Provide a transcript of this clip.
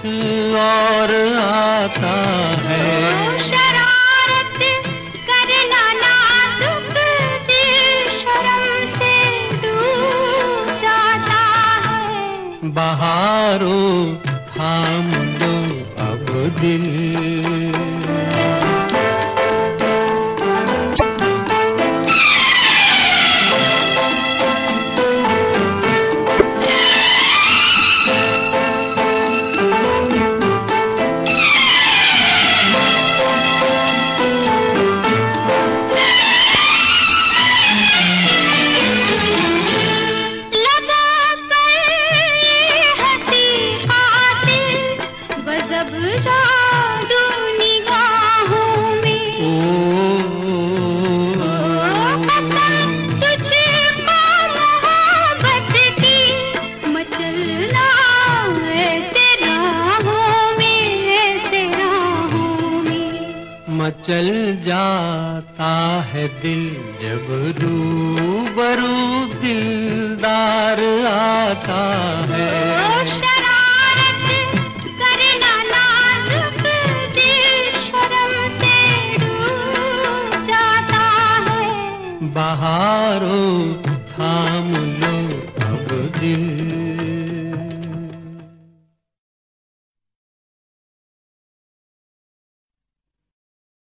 और आता है। शरारत करना नाजुक दिल शर्म से डूब जाता है। बहारों थाम लो अब दिल। मचल जाता है दिल जब रूबरू दिलदार आता है। शरारत करना नाजुक दिल शर्म से डूब जाता है। बहारों